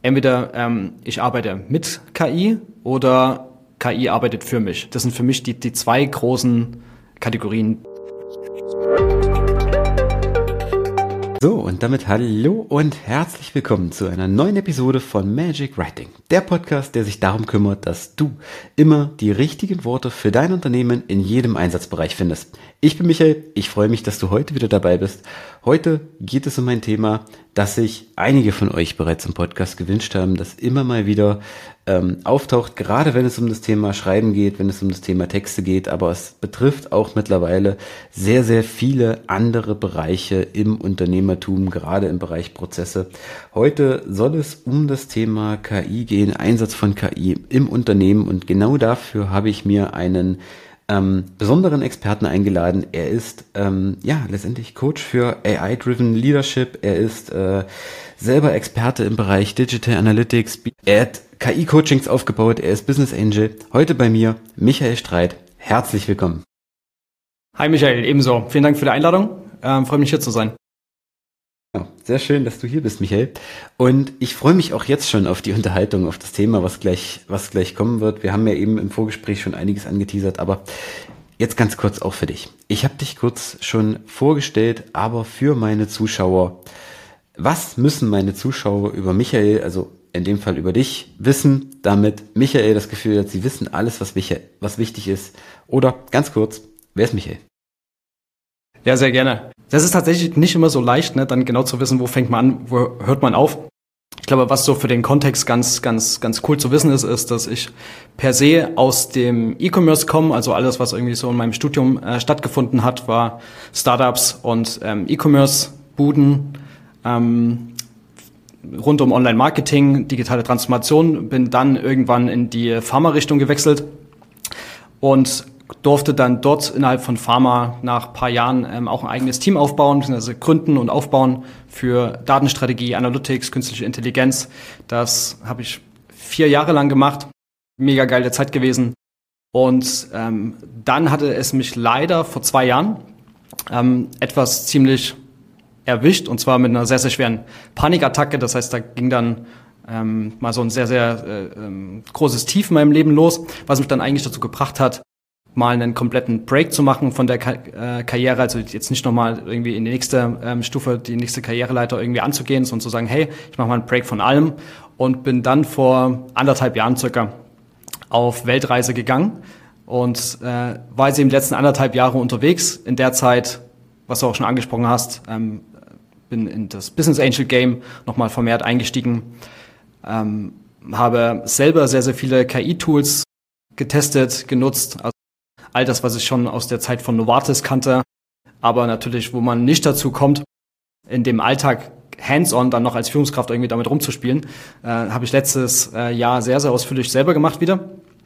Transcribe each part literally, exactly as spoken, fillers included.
Entweder ähm, ich arbeite mit K I oder K I arbeitet für mich. Das sind für mich die, die zwei großen Kategorien. So, und damit hallo und herzlich willkommen zu einer neuen Episode von Magic Writing, der Podcast, der sich darum kümmert, dass du immer die richtigen Worte für dein Unternehmen in jedem Einsatzbereich findest. Ich bin Michael, ich freue mich, dass du heute wieder dabei bist. Heute geht es um ein Thema, das sich einige von euch bereits im Podcast gewünscht haben, das immer mal wieder ähm, auftaucht, gerade wenn es um das Thema Schreiben geht, wenn es um das Thema Texte geht, aber es betrifft auch mittlerweile sehr, sehr viele andere Bereiche im Unternehmertum, gerade im Bereich Prozesse. Heute soll es um das Thema K I gehen, Einsatz von K I im Unternehmen, und genau dafür habe ich mir einen Ähm, besonderen Experten eingeladen. Er ist ähm, ja letztendlich Coach für A I-driven Leadership. Er ist äh, selber Experte im Bereich Digital Analytics. Er hat K I-Coachings aufgebaut. Er ist Business Angel. Heute bei mir Michael Streit. Herzlich willkommen. Hi Michael, ebenso. Vielen Dank für die Einladung. Ähm, freue mich hier zu sein. Ja, sehr schön, dass du hier bist, Michael. Und ich freue mich auch jetzt schon auf die Unterhaltung, auf das Thema, was gleich, was gleich kommen wird. Wir haben ja eben im Vorgespräch schon einiges angeteasert, aber jetzt ganz kurz auch für dich. Ich habe dich kurz schon vorgestellt, aber für meine Zuschauer, was müssen meine Zuschauer über Michael, also in dem Fall über dich, wissen, damit Michael das Gefühl hat, sie wissen alles, was, Michael, was wichtig ist? Oder ganz kurz, wer ist Michael? Ja, sehr gerne. Das ist tatsächlich nicht immer so leicht, ne, dann genau zu wissen, wo fängt man an, wo hört man auf. Ich glaube, was so für den Kontext ganz, ganz, ganz cool zu wissen ist, ist, dass ich per se aus dem E-Commerce komme. Also alles, was irgendwie so in meinem Studium äh, stattgefunden hat, war Startups und ähm, E-Commerce-Buden ähm, rund um Online-Marketing, digitale Transformation. Bin dann irgendwann in die Pharma-Richtung gewechselt und durfte dann dort innerhalb von Pharma nach ein paar Jahren ähm, auch ein eigenes Team aufbauen, also gründen und aufbauen für Datenstrategie, Analytics, künstliche Intelligenz. Das habe ich vier Jahre lang gemacht. Mega geile Zeit gewesen. Und ähm, dann hatte es mich leider vor zwei Jahren ähm, etwas ziemlich erwischt, und zwar mit einer sehr, sehr schweren Panikattacke. Das heißt, da ging dann ähm, mal so ein sehr, sehr äh, ähm, großes Tief in meinem Leben los, was mich dann eigentlich dazu gebracht hat, mal einen kompletten Break zu machen von der Ka- äh, Karriere, also jetzt nicht nochmal irgendwie in die nächste ähm, Stufe, die nächste Karriereleiter irgendwie anzugehen, sondern zu sagen, hey, ich mache mal einen Break von allem, und bin dann vor anderthalb Jahren circa auf Weltreise gegangen und äh, war jetzt eben die letzten anderthalb Jahre unterwegs. In der Zeit, was du auch schon angesprochen hast, ähm, bin in das Business Angel Game nochmal vermehrt eingestiegen, ähm, habe selber sehr, sehr viele K I-Tools getestet, genutzt, also all das, was ich schon aus der Zeit von Novartis kannte, aber natürlich, wo man nicht dazu kommt, in dem Alltag hands-on dann noch als Führungskraft irgendwie damit rumzuspielen, äh, habe ich letztes äh, Jahr sehr, sehr ausführlich selber gemacht wieder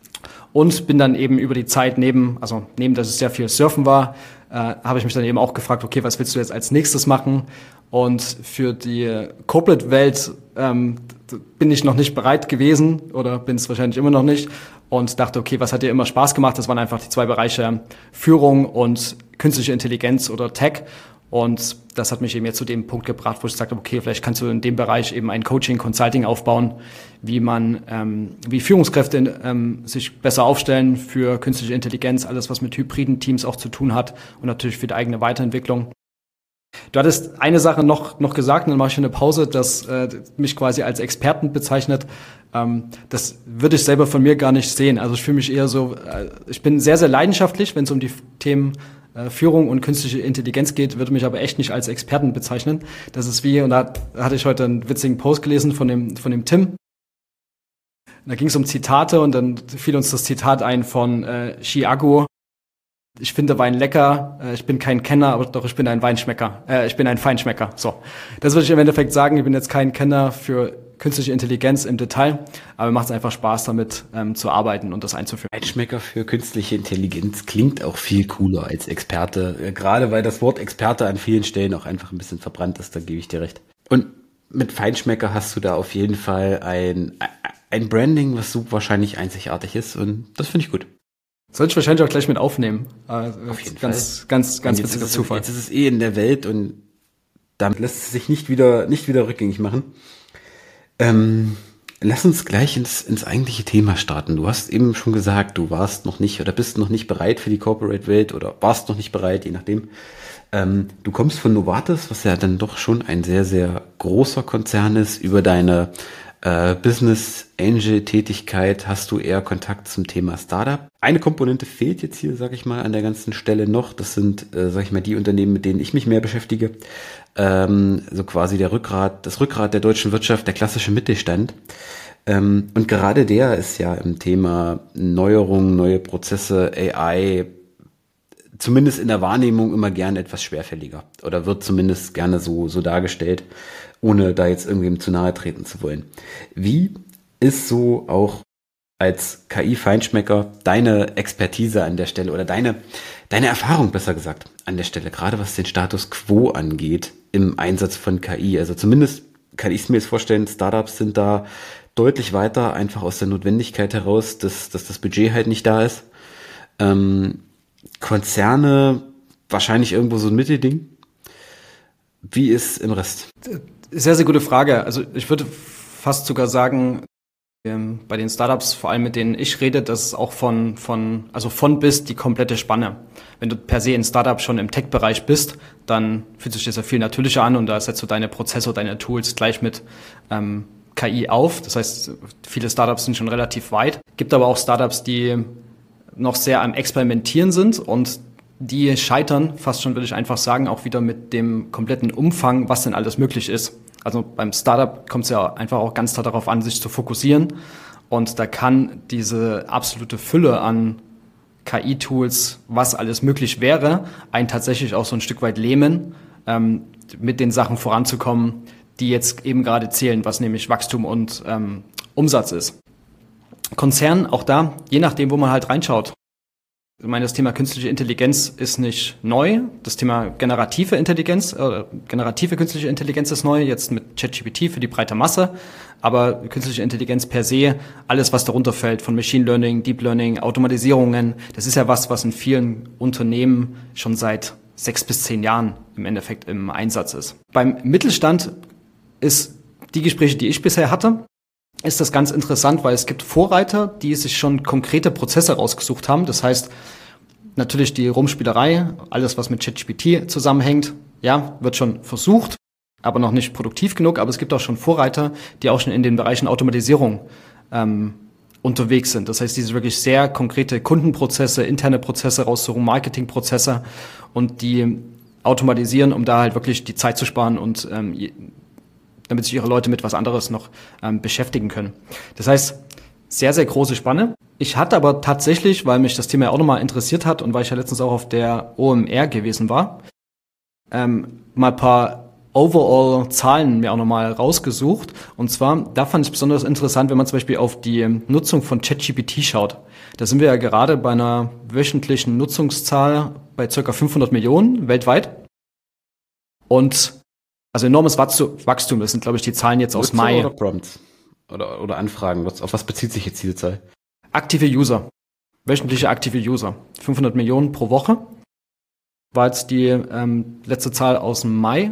und bin dann eben über die Zeit neben, also neben, dass es sehr viel Surfen war, äh, habe ich mich dann eben auch gefragt, okay, was willst du jetzt als nächstes machen? Und für die Corporate-Welt ähm, bin ich noch nicht bereit gewesen oder bin es wahrscheinlich immer noch nicht, und dachte, okay, was hat dir immer Spaß gemacht? Das waren einfach die zwei Bereiche Führung und künstliche Intelligenz oder Tech. Und das hat mich eben jetzt zu dem Punkt gebracht, wo ich gesagt habe, okay, vielleicht kannst du in dem Bereich eben ein Coaching, Consulting aufbauen, wie man, ähm, wie Führungskräfte ähm, sich besser aufstellen für künstliche Intelligenz, alles, was mit hybriden Teams auch zu tun hat, und natürlich für die eigene Weiterentwicklung. Du hattest eine Sache noch noch gesagt, und dann mache ich eine Pause, das äh, mich quasi als Experten bezeichnet. Ähm, das würde ich selber von mir gar nicht sehen. Also ich fühle mich eher so, äh, ich bin sehr, sehr leidenschaftlich, wenn es um die Themen äh, Führung und künstliche Intelligenz geht, würde mich aber echt nicht als Experten bezeichnen. Das ist wie, und da hatte ich heute einen witzigen Post gelesen von dem von dem Tim. Da ging es um Zitate, und dann fiel uns das Zitat ein von äh, Chiago. Ich finde Wein lecker, äh, ich bin kein Kenner, aber doch, ich bin ein Weinschmecker. Äh, ich bin ein Feinschmecker. So, das würde ich im Endeffekt sagen. Ich bin jetzt kein Kenner für künstliche Intelligenz im Detail, aber mir macht es einfach Spaß, damit ähm, zu arbeiten und das einzuführen. Feinschmecker für künstliche Intelligenz klingt auch viel cooler als Experte, äh, gerade weil das Wort Experte an vielen Stellen auch einfach ein bisschen verbrannt ist, da gebe ich dir recht. Und mit Feinschmecker hast du da auf jeden Fall ein, ein Branding, was so wahrscheinlich einzigartig ist, und das finde ich gut. Sollte ich wahrscheinlich auch gleich mit aufnehmen. Äh, Auf jeden ganz, Fall. Ganz, ganz jetzt witziger ist es, Zufall. Jetzt ist es eh in der Welt, und damit lässt es sich nicht wieder, nicht wieder rückgängig machen. Ähm, lass uns gleich ins, ins eigentliche Thema starten. Du hast eben schon gesagt, du warst noch nicht oder bist noch nicht bereit für die Corporate-Welt oder warst noch nicht bereit, je nachdem. Ähm, du kommst von Novartis, was ja dann doch schon ein sehr, sehr großer Konzern ist. Über deine äh, Business Angel Tätigkeit hast du eher Kontakt zum Thema Startup. Eine Komponente fehlt jetzt hier, sag ich mal, an der ganzen Stelle noch. Das sind, äh, sag ich mal, die Unternehmen, mit denen ich mich mehr beschäftige. Ähm, so quasi der Rückgrat, das Rückgrat der deutschen Wirtschaft, der klassische Mittelstand. Ähm, und gerade der ist ja im Thema Neuerungen, neue Prozesse, A I, zumindest in der Wahrnehmung immer gerne etwas schwerfälliger oder wird zumindest gerne so, so dargestellt, ohne da jetzt irgendwem zu nahe treten zu wollen. Wie ist so auch als K I-Feinschmecker deine Expertise an der Stelle oder deine, deine Erfahrung, besser gesagt, an der Stelle, gerade was den Status Quo angeht im Einsatz von K I? Also zumindest kann ich es mir jetzt vorstellen, Startups sind da deutlich weiter, einfach aus der Notwendigkeit heraus, dass, dass das Budget halt nicht da ist. Ähm, Konzerne, wahrscheinlich irgendwo so ein Mittelding. Wie ist im Rest? Sehr, sehr gute Frage. Also ich würde fast sogar sagen, ähm, bei den Startups, vor allem mit denen ich rede, das ist auch von, von, also von bis die komplette Spanne. Wenn du per se in Startup schon im Tech-Bereich bist, dann fühlt sich das ja viel natürlicher an und da setzt du deine Prozesse, deine Tools gleich mit ähm, K I auf. Das heißt, viele Startups sind schon relativ weit. Gibt aber auch Startups, die noch sehr am Experimentieren sind und die scheitern, fast schon würde ich einfach sagen, auch wieder mit dem kompletten Umfang, was denn alles möglich ist. Also beim Startup kommt es ja einfach auch ganz darauf an, sich zu fokussieren und da kann diese absolute Fülle an K I-Tools, was alles möglich wäre, einen tatsächlich auch so ein Stück weit lähmen, ähm, mit den Sachen voranzukommen, die jetzt eben gerade zählen, was nämlich Wachstum und ähm, Umsatz ist. Konzern, auch da, je nachdem, wo man halt reinschaut. Ich meine, das Thema künstliche Intelligenz ist nicht neu. Das Thema generative Intelligenz, äh, generative künstliche Intelligenz ist neu, jetzt mit ChatGPT für die breite Masse. Aber künstliche Intelligenz per se, alles, was darunter fällt, von Machine Learning, Deep Learning, Automatisierungen, das ist ja was, was in vielen Unternehmen schon seit sechs bis zehn Jahren im Endeffekt im Einsatz ist. Beim Mittelstand ist die Gespräche, die ich bisher hatte, ist das ganz interessant, weil es gibt Vorreiter, die sich schon konkrete Prozesse rausgesucht haben. Das heißt, natürlich die Rumspielerei, alles was mit ChatGPT zusammenhängt, ja, wird schon versucht, aber noch nicht produktiv genug. Aber es gibt auch schon Vorreiter, die auch schon in den Bereichen Automatisierung ähm, unterwegs sind. Das heißt, diese wirklich sehr konkrete Kundenprozesse, interne Prozesse raussuchen, Marketingprozesse und die automatisieren, um da halt wirklich die Zeit zu sparen und ähm, damit sich ihre Leute mit was anderes noch ähm, beschäftigen können. Das heißt, sehr, sehr große Spanne. Ich hatte aber tatsächlich, weil mich das Thema ja auch nochmal interessiert hat und weil ich ja letztens auch auf der O M R gewesen war, ähm, mal ein paar Overall-Zahlen mir auch nochmal rausgesucht. Und zwar, da fand ich es besonders interessant, wenn man zum Beispiel auf die Nutzung von ChatGPT schaut. Da sind wir ja gerade bei einer wöchentlichen Nutzungszahl bei ca. fünfhundert Millionen weltweit. Und also enormes Wachstum, das sind, glaube ich, die Zahlen jetzt aus Nutzer Mai. Oder Prompts? Oder, oder Anfragen? Auf was bezieht sich jetzt diese Zahl? Aktive User. Wöchentliche aktive User. fünfhundert Millionen pro Woche. War jetzt die ähm, letzte Zahl aus dem Mai.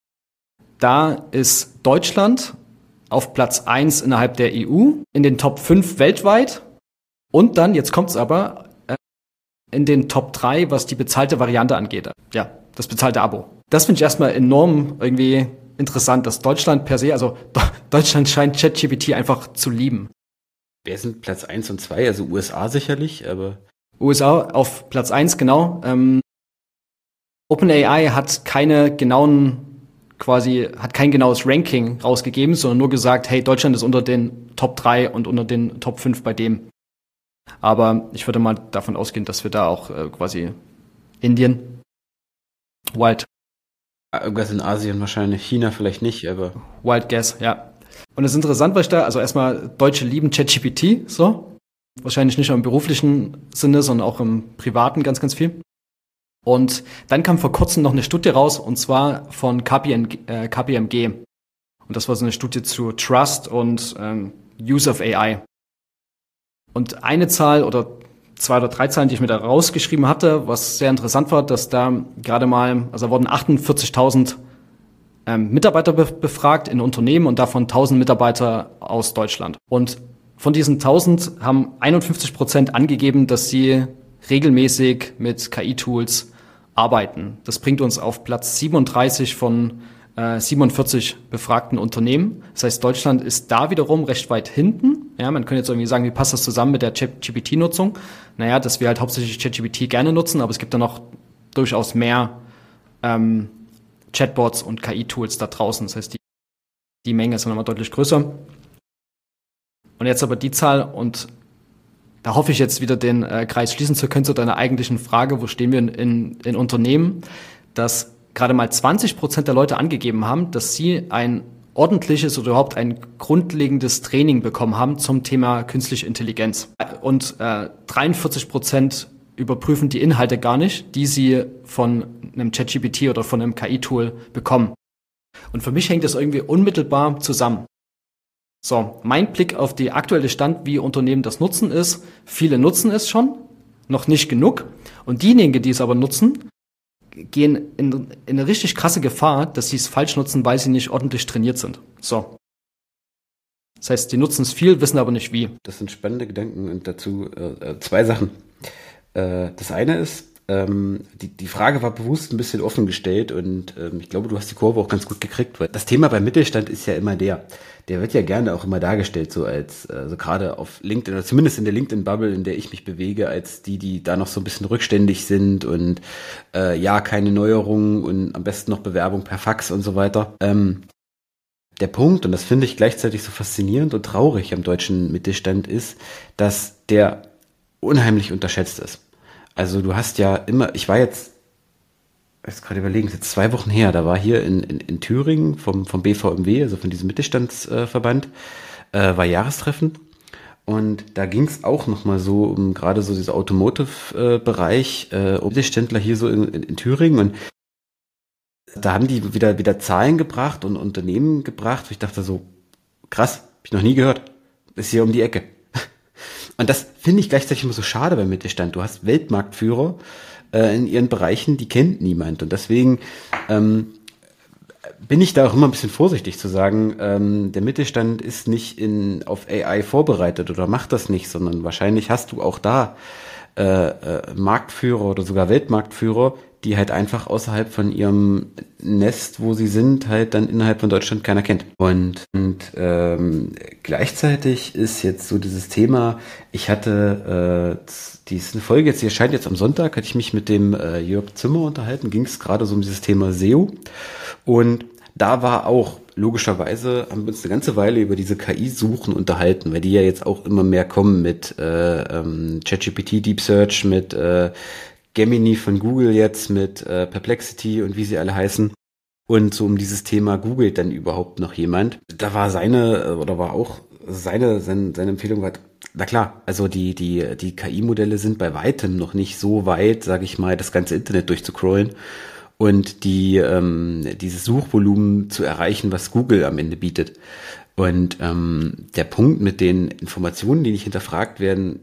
Da ist Deutschland auf Platz eins innerhalb der E U, in den Top fünf weltweit. Und dann, jetzt kommt's aber, äh, in den Top drei, was die bezahlte Variante angeht. Ja, das bezahlte Abo. Das finde ich erstmal enorm irgendwie interessant, dass Deutschland per se, also Deutschland scheint ChatGPT einfach zu lieben. Wer sind Platz eins und zwei? Also U S A sicherlich, aber... U S A auf Platz eins, genau. Ähm, OpenAI hat keine genauen, quasi, hat kein genaues Ranking rausgegeben, sondern nur gesagt, hey, Deutschland ist unter den Top drei und unter den Top fünf bei dem. Aber ich würde mal davon ausgehen, dass wir da auch äh, quasi Indien, Wild. Irgendwas in Asien wahrscheinlich, China vielleicht nicht, aber... Wild Guess, ja. Und es ist interessant, weil ich da, also erstmal, Deutsche lieben ChatGPT, so. Wahrscheinlich nicht nur im beruflichen Sinne, sondern auch im privaten ganz, ganz viel. Und dann kam vor kurzem noch eine Studie raus, und zwar von K P M G. Und das war so eine Studie zu Trust und ähm, Use of A I. Und eine Zahl oder zwei oder drei Zahlen, die ich mir da rausgeschrieben hatte, was sehr interessant war, dass da gerade mal, also wurden achtundvierzigtausend ähm, Mitarbeiter be- befragt in Unternehmen und davon tausend Mitarbeiter aus Deutschland. Und von diesen tausend haben einundfünfzig Prozent angegeben, dass sie regelmäßig mit K I-Tools arbeiten. Das bringt uns auf Platz siebenunddreißig von äh, siebenundvierzig befragten Unternehmen. Das heißt, Deutschland ist da wiederum recht weit hinten. Ja, man könnte jetzt irgendwie sagen, wie passt das zusammen mit der ChatGPT-Nutzung? Naja, dass wir halt hauptsächlich ChatGPT gerne nutzen, aber es gibt da noch durchaus mehr ähm, Chatbots und K I-Tools da draußen. Das heißt, die, die Menge ist nochmal deutlich größer. Und jetzt aber die Zahl, und da hoffe ich jetzt wieder den äh, Kreis schließen zu können zu deiner eigentlichen Frage, wo stehen wir in, in, in Unternehmen, dass gerade mal zwanzig Prozent der Leute angegeben haben, dass sie ein ordentliches oder überhaupt ein grundlegendes Training bekommen haben zum Thema künstliche Intelligenz. Und äh, dreiundvierzig Prozent überprüfen die Inhalte gar nicht, die sie von einem ChatGPT oder von einem K I-Tool bekommen. Und für mich hängt das irgendwie unmittelbar zusammen. So, mein Blick auf die aktuelle Stand, wie Unternehmen das nutzen, ist, viele nutzen es schon, noch nicht genug. Und diejenigen, die es aber nutzen, gehen in, in eine richtig krasse Gefahr, dass sie es falsch nutzen, weil sie nicht ordentlich trainiert sind. So. Das heißt, die nutzen es viel, wissen aber nicht wie. Das sind spannende Gedanken und dazu äh, zwei Sachen. Äh, das eine ist, ähm, die, die Frage war bewusst ein bisschen offen gestellt und ähm, ich glaube, du hast die Kurve auch ganz gut gekriegt, weil das Thema beim Mittelstand ist ja immer der, der wird ja gerne auch immer dargestellt, so als, also gerade auf LinkedIn, oder zumindest in der LinkedIn-Bubble, in der ich mich bewege, als die, die da noch so ein bisschen rückständig sind und äh, ja, keine Neuerungen und am besten noch Bewerbung per Fax und so weiter. Ähm, der Punkt, und das finde ich gleichzeitig so faszinierend und traurig am deutschen Mittelstand, ist, dass der unheimlich unterschätzt ist. Also du hast ja immer, ich war jetzt, ich muss gerade überlegen, es ist jetzt zwei Wochen her, da war hier in, in, in Thüringen vom, vom B V M W, also von diesem Mittelstandsverband, äh, war Jahrestreffen. Und da ging es auch nochmal so um gerade so dieser Automotive-Bereich, äh, um Mittelständler hier so in, in, in Thüringen. Und da haben die wieder, wieder Zahlen gebracht und Unternehmen gebracht, wo ich dachte so, krass, hab ich noch nie gehört. Ist hier um die Ecke. Und das finde ich gleichzeitig immer so schade beim Mittelstand. Du hast Weltmarktführer äh, in ihren Bereichen, die kennt niemand. Und deswegen ähm, bin ich da auch immer ein bisschen vorsichtig zu sagen, ähm, der Mittelstand ist nicht in, auf A I vorbereitet oder macht das nicht, sondern wahrscheinlich hast du auch da äh, äh, Marktführer oder sogar Weltmarktführer, die halt einfach außerhalb von ihrem Nest, wo sie sind, halt dann innerhalb von Deutschland keiner kennt. Und, und ähm, gleichzeitig ist jetzt so dieses Thema, ich hatte äh, diese Folge jetzt, die erscheint jetzt am Sonntag, hatte ich mich mit dem äh, Jörg Zimmer unterhalten, ging es gerade so um dieses Thema S E O. Und da war auch, logischerweise, haben wir uns eine ganze Weile über diese K I-Suchen unterhalten, weil die ja jetzt auch immer mehr kommen mit äh, ähm, ChatGPT, Deep Search, mit äh, Gemini von Google jetzt, mit äh, Perplexity und wie sie alle heißen. Und so um dieses Thema googelt dann überhaupt noch jemand. Da war seine, oder war auch seine, seine, seine Empfehlung war, na klar, also die, die, die K I-Modelle sind bei weitem noch nicht so weit, sage ich mal, das ganze Internet durchzucrollen und die, ähm, dieses Suchvolumen zu erreichen, was Google am Ende bietet. Und ähm, der Punkt mit den Informationen, die nicht hinterfragt werden,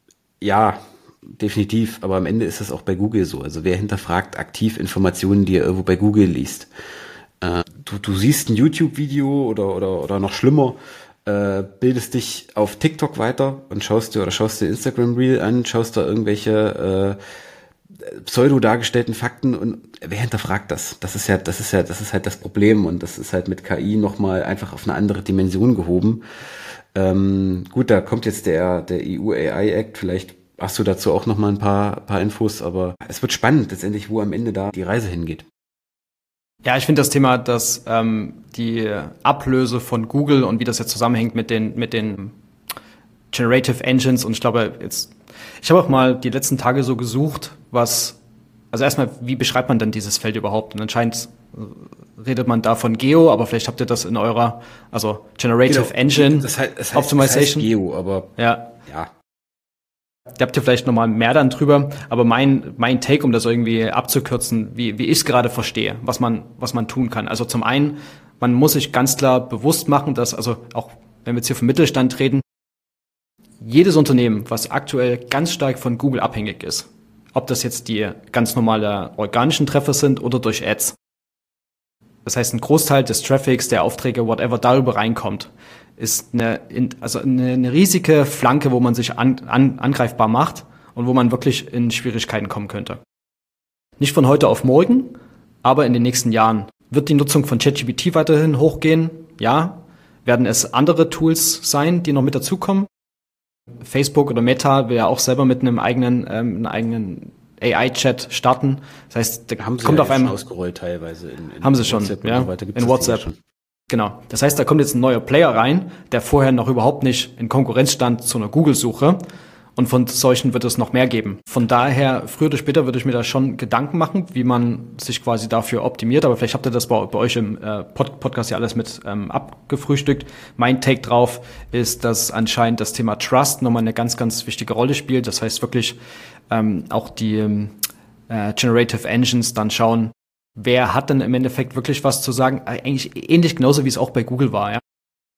ja, definitiv, aber am Ende ist das auch bei Google so. Also wer hinterfragt aktiv Informationen, die er irgendwo bei Google liest? Äh, du, du siehst ein YouTube-Video oder, oder, oder noch schlimmer, äh, bildest dich auf TikTok weiter und schaust dir oder schaust dir Instagram-Reel an, schaust da irgendwelche äh, pseudo dargestellten Fakten und wer hinterfragt das? Das ist ja, das ist ja, das ist halt das Problem und das ist halt mit K I nochmal einfach auf eine andere Dimension gehoben. Ähm, gut, da kommt jetzt der, der E U A I Act, vielleicht hast du dazu auch nochmal ein paar, paar Infos, aber es wird spannend letztendlich, wo am Ende da die Reise hingeht. Ja, ich finde das Thema, dass ähm, die Ablöse von Google und wie das jetzt zusammenhängt mit den mit den Generative Engines und ich glaube jetzt, ich habe auch mal die letzten Tage so gesucht, was, also erstmal, wie beschreibt man denn dieses Feld überhaupt? Und anscheinend redet man da von Geo, aber vielleicht habt ihr das in eurer, also Generative genau. Engine das heißt, das heißt, Optimization. Das heißt Geo, aber ja. ja. Da habt ihr vielleicht nochmal mehr dann drüber, aber mein mein Take, um das irgendwie abzukürzen, wie wie ich es gerade verstehe, was man was man tun kann. Also zum einen, man muss sich ganz klar bewusst machen, dass, also auch wenn wir jetzt hier vom Mittelstand reden, jedes Unternehmen, was aktuell ganz stark von Google abhängig ist, ob das jetzt die ganz normale organischen Treffer sind oder durch Ads, Das heißt, ein Großteil des Traffics, der Aufträge, whatever, darüber reinkommt, ist eine, also eine, eine riesige Flanke, wo man sich an, an, angreifbar macht und wo man wirklich in Schwierigkeiten kommen könnte. Nicht von heute auf morgen, aber in den nächsten Jahren. Wird die Nutzung von ChatGPT weiterhin hochgehen? Ja. Werden es andere Tools sein, die noch mit dazukommen? Facebook oder Meta will ja auch selber mit einem eigenen, ähm, einem eigenen A I-Chat starten. Das heißt, da haben sie kommt ja auf einmal ausgerollt teilweise in, in haben sie schon, WhatsApp ja, und so weiter. Gibt's in das WhatsApp. schon. Genau. Das heißt, da kommt jetzt ein neuer Player rein, der vorher noch überhaupt nicht in Konkurrenz stand zu einer Google-Suche. Und von solchen wird es noch mehr geben. Von daher, früher oder später würde ich mir da schon Gedanken machen, wie man sich quasi dafür optimiert. Aber vielleicht habt ihr das bei, bei euch im äh, Pod- Podcast ja alles mit ähm, abgefrühstückt. Mein Take drauf ist, dass anscheinend das Thema Trust nochmal eine ganz, ganz wichtige Rolle spielt. Das heißt wirklich ähm, auch die ähm, äh, Generative Engines dann schauen, wer hat denn im Endeffekt wirklich was zu sagen. Eigentlich ähnlich genauso, wie es auch bei Google war, ja.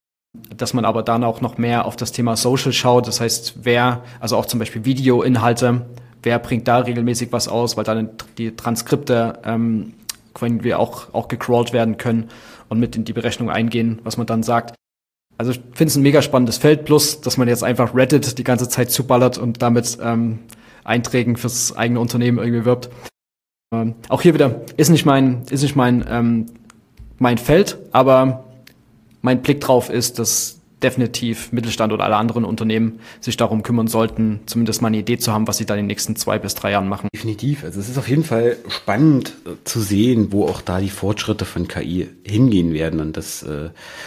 Dass man aber dann auch noch mehr auf das Thema Social schaut. Das heißt, wer, also auch zum Beispiel Videoinhalte, wer bringt da regelmäßig was aus, weil dann die Transkripte ähm, irgendwie auch, auch gecrawlt werden können und mit in die Berechnung eingehen, was man dann sagt. Also ich finde es ein mega spannendes Feld, plus, dass man jetzt einfach Reddit die ganze Zeit zuballert und damit ähm, Einträgen fürs eigene Unternehmen irgendwie wirbt. Ähm, auch hier wieder, ist nicht mein, ist nicht mein, ähm, mein Feld, aber mein Blick drauf ist, dass definitiv Mittelstand oder alle anderen Unternehmen sich darum kümmern sollten, zumindest mal eine Idee zu haben, was sie da in den nächsten zwei bis drei Jahren machen. Definitiv. Also es ist auf jeden Fall spannend äh, zu sehen, wo auch da die Fortschritte von K I hingehen werden. Und das äh,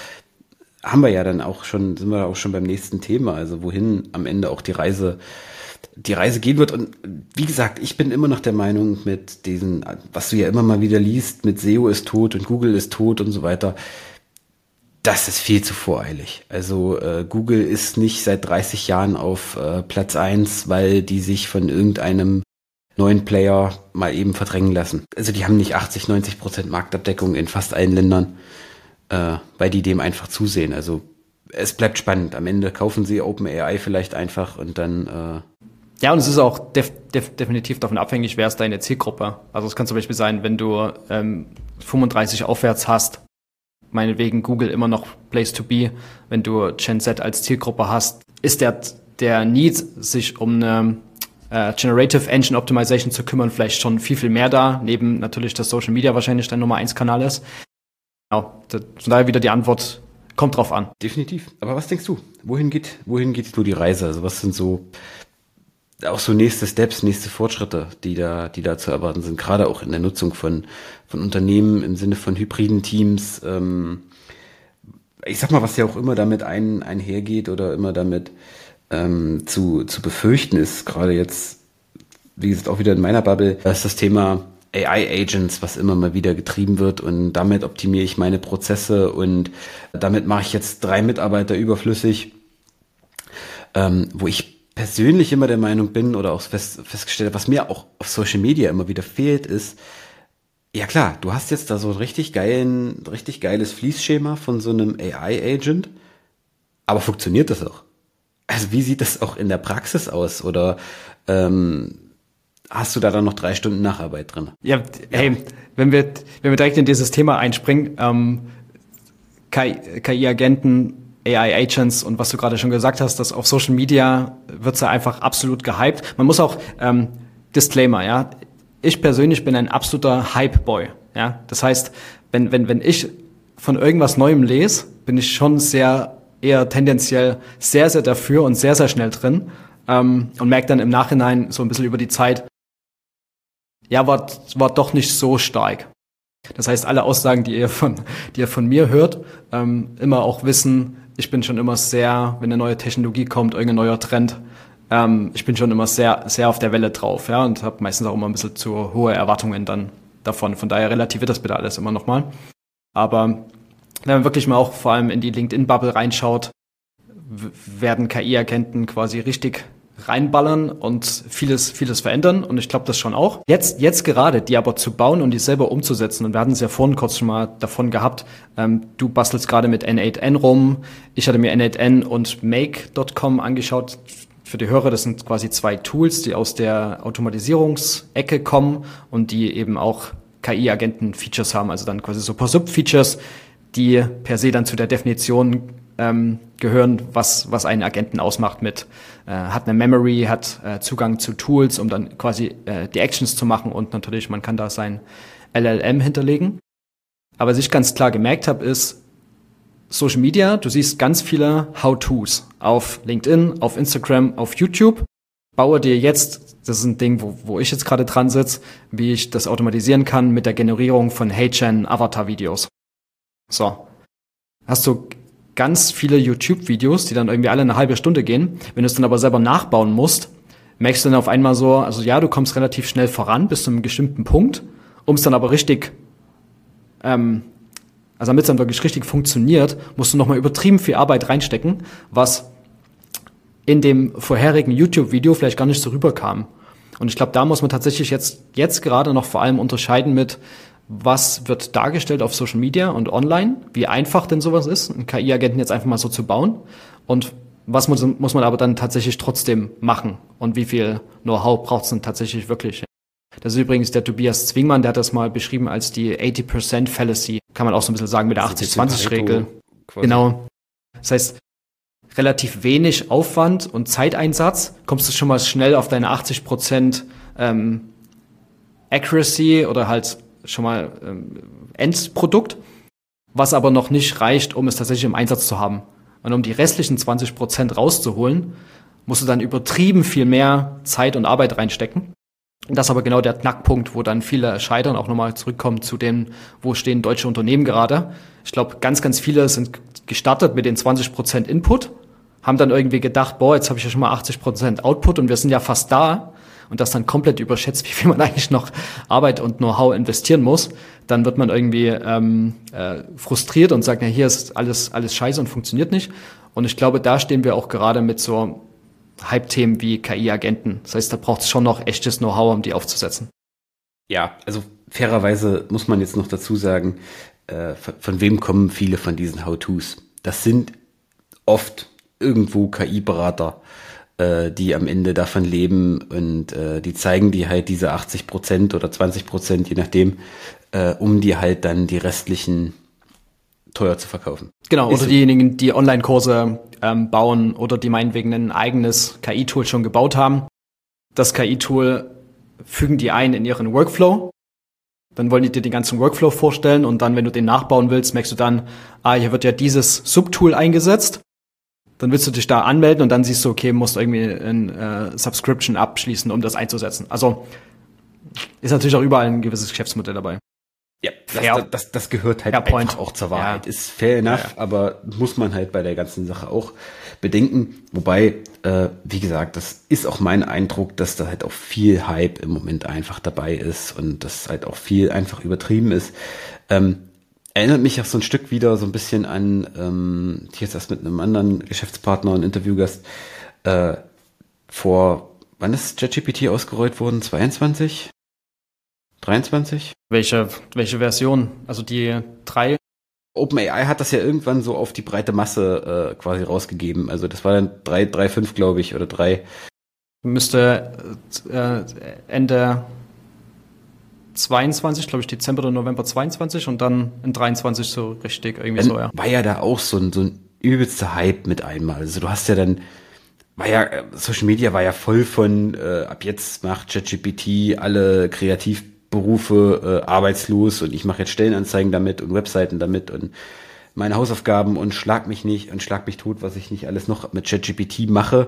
haben wir ja dann auch schon, sind wir auch schon beim nächsten Thema. Also wohin am Ende auch die Reise, die Reise gehen wird. Und wie gesagt, ich bin immer noch der Meinung mit diesen, was du ja immer mal wieder liest, mit S E O ist tot und Google ist tot und so weiter. Das ist viel zu voreilig. Also äh, Google ist nicht seit dreißig Jahren auf äh, Platz eins, weil die sich von irgendeinem neuen Player mal eben verdrängen lassen. Also die haben nicht achtzig, neunzig Prozent Marktabdeckung in fast allen Ländern, äh, weil die dem einfach zusehen. Also es bleibt spannend. Am Ende kaufen sie OpenAI vielleicht einfach und dann... Äh Ja, und es ist auch def- def- definitiv davon abhängig, wer ist deine Zielgruppe. Also es kann zum Beispiel sein, wenn du ähm, fünfunddreißig aufwärts hast, meinetwegen Google immer noch Place to be, wenn du Gen Z als Zielgruppe hast, ist der, der Need, sich um eine äh, Generative Engine Optimization zu kümmern, vielleicht schon viel, viel mehr da, neben natürlich, dass Social Media wahrscheinlich dein Nummer eins Kanal ist. Genau, von daher wieder die Antwort, kommt drauf an. Definitiv. Aber was denkst du? Wohin geht, wohin geht so die Reise? Also was sind so auch so nächste Steps, nächste Fortschritte, die da, die da zu erwarten sind, gerade auch in der Nutzung von, von Unternehmen im Sinne von hybriden Teams. Ähm, ich sag mal, was ja auch immer damit ein, einhergeht oder immer damit ähm, zu, zu befürchten ist, gerade jetzt, wie gesagt, auch wieder in meiner Bubble, das ist das Thema A I-Agents, was immer mal wieder getrieben wird und damit optimiere ich meine Prozesse und damit mache ich jetzt drei Mitarbeiter überflüssig, ähm, wo ich persönlich immer der Meinung bin oder auch fest, festgestellt, was mir auch auf Social Media immer wieder fehlt, ist, ja klar, du hast jetzt da so ein richtig geilen, richtig geiles Fließschema von so einem A I-Agent, aber funktioniert das auch? Also wie sieht das auch in der Praxis aus? Oder ähm, hast du da dann noch drei Stunden Nacharbeit drin? Ja, hey, wenn wir, wenn wir direkt in dieses Thema einspringen, ähm, K I-Agenten, A I-Agents und was du gerade schon gesagt hast, dass auf Social Media wird's ja einfach absolut gehypt. Man muss auch, ähm, Disclaimer, ja, ich persönlich bin ein absoluter Hype-Boy, ja. Das heißt, wenn, wenn, wenn ich von irgendwas Neuem lese, bin ich schon sehr, eher tendenziell sehr, sehr dafür und sehr, sehr schnell drin, ähm, und merke dann im Nachhinein so ein bisschen über die Zeit, ja, war, war doch nicht so stark. Das heißt, alle Aussagen, die ihr von, die ihr von mir hört, ähm, immer auch wissen, ich bin schon immer sehr, wenn eine neue Technologie kommt, irgendein neuer Trend, ähm, ich bin schon immer sehr, sehr auf der Welle drauf, ja, und habe meistens auch immer ein bisschen zu hohe Erwartungen dann davon. Von daher relativiert das bitte alles immer nochmal. Aber wenn man wirklich mal auch vor allem in die LinkedIn-Bubble reinschaut, w- werden K I-Agenten quasi richtig reinballern und vieles, vieles verändern. Und ich glaube das schon auch. Jetzt, jetzt gerade, die aber zu bauen und die selber umzusetzen. Und wir hatten es ja vorhin kurz schon mal davon gehabt. Ähm, du bastelst gerade mit N acht N rum. Ich hatte mir N acht N und Make Punkt com angeschaut. Für die Hörer, das sind quasi zwei Tools, die aus der Automatisierungsecke kommen und die eben auch K I-Agenten-Features haben, also dann quasi so ein paar Sub-Features, die per se dann zu der Definition ähm, gehören, was was einen Agenten ausmacht mit, äh, hat eine Memory, hat äh, Zugang zu Tools, um dann quasi äh, die Actions zu machen und natürlich, man kann da sein L L M hinterlegen. Aber was ich ganz klar gemerkt habe, ist, Social Media, du siehst ganz viele How-Tos auf LinkedIn, auf Instagram, auf YouTube. Baue dir jetzt, das ist ein Ding, wo, wo ich jetzt gerade dran sitze, wie ich das automatisieren kann mit der Generierung von Hey-Gen-Avatar-Videos. So. Hast du ganz viele YouTube-Videos, die dann irgendwie alle eine halbe Stunde gehen. Wenn du es dann aber selber nachbauen musst, merkst du dann auf einmal so, also ja, du kommst relativ schnell voran bis zu einem bestimmten Punkt, um es dann aber richtig, ähm, also damit es dann wirklich richtig funktioniert, musst du nochmal übertrieben viel Arbeit reinstecken, was in dem vorherigen YouTube-Video vielleicht gar nicht so rüberkam. Und ich glaube, da muss man tatsächlich jetzt, jetzt gerade noch vor allem unterscheiden mit, was wird dargestellt auf Social Media und online, wie einfach denn sowas ist, einen K I-Agenten jetzt einfach mal so zu bauen und was muss, muss man aber dann tatsächlich trotzdem machen und wie viel Know-how braucht es denn tatsächlich wirklich. Das ist übrigens der Tobias Zwingmann, der hat das mal beschrieben als die achtzig Prozent Fallacy, kann man auch so ein bisschen sagen mit der achtzig zwanzig Regel. Genau. Das heißt, relativ wenig Aufwand und Zeiteinsatz, kommst du schon mal schnell auf deine achtzig Prozent ähm, Accuracy oder halt schon mal ähm, Endprodukt, was aber noch nicht reicht, um es tatsächlich im Einsatz zu haben. Und um die restlichen zwanzig Prozent rauszuholen, musst du dann übertrieben viel mehr Zeit und Arbeit reinstecken. Und das ist aber genau der Knackpunkt, wo dann viele scheitern, auch nochmal zurückkommen zu dem, wo stehen deutsche Unternehmen gerade. Ich glaube, ganz, ganz viele sind gestartet mit den zwanzig Prozent Input, haben dann irgendwie gedacht, boah, jetzt habe ich ja schon mal achtzig Prozent Output und wir sind ja fast da. Und das dann komplett überschätzt, wie viel man eigentlich noch Arbeit und Know-how investieren muss, dann wird man irgendwie ähm, äh, frustriert und sagt, ja, hier ist alles alles scheiße und funktioniert nicht. Und ich glaube, da stehen wir auch gerade mit so Hype-Themen wie K I-Agenten. Das heißt, da braucht es schon noch echtes Know-how, um die aufzusetzen. Ja, also fairerweise muss man jetzt noch dazu sagen, äh, von, von wem kommen viele von diesen How-Tos? Das sind oft irgendwo K I-Berater, die am Ende davon leben und äh, die zeigen dir halt diese achtzig Prozent oder zwanzig Prozent, je nachdem, äh, um dir halt dann die restlichen teuer zu verkaufen. Genau, Ist oder diejenigen, die Online-Kurse ähm, bauen oder die meinetwegen ein eigenes K I-Tool schon gebaut haben. Das K I-Tool fügen die ein in ihren Workflow. Dann wollen die dir den ganzen Workflow vorstellen und dann, wenn du den nachbauen willst, merkst du dann, ah, hier wird ja dieses Subtool eingesetzt. Dann willst du dich da anmelden und dann siehst du, okay, musst irgendwie ein äh, Subscription abschließen, um das einzusetzen. Also ist natürlich auch überall ein gewisses Geschäftsmodell dabei. Ja, das, das, das gehört halt Fair einfach point. auch zur Wahrheit. Ja. Ist fair enough, ja, ja. aber muss man halt bei der ganzen Sache auch bedenken. Wobei, äh, wie gesagt, das ist auch mein Eindruck, dass da halt auch viel Hype im Moment einfach dabei ist und dass halt auch viel einfach übertrieben ist. Ähm, Erinnert mich auch so ein Stück wieder so ein bisschen an, ähm, ich jetzt erst mit einem anderen Geschäftspartner und Interviewgast, äh, vor, wann ist ChatGPT ausgerollt worden? zweiundzwanzig? dreiundzwanzig? Welche, welche Version? Also die drei? OpenAI hat das ja irgendwann so auf die breite Masse äh, quasi rausgegeben. Also das war dann drei, drei, fünf, glaube ich, oder drei. Müsste äh, Ende zweiundzwanzig, glaube ich, Dezember oder November zweiundzwanzig und dann in dreiundzwanzig so richtig irgendwie dann so, ja. War ja da auch so ein, so ein übelster Hype mit einmal. Also du hast ja dann, war ja, Social Media war ja voll von, äh, ab jetzt macht ChatGPT alle Kreativberufe äh, arbeitslos und ich mache jetzt Stellenanzeigen damit und Webseiten damit und meine Hausaufgaben und schlag mich nicht und schlag mich tot, was ich nicht alles noch mit ChatGPT mache.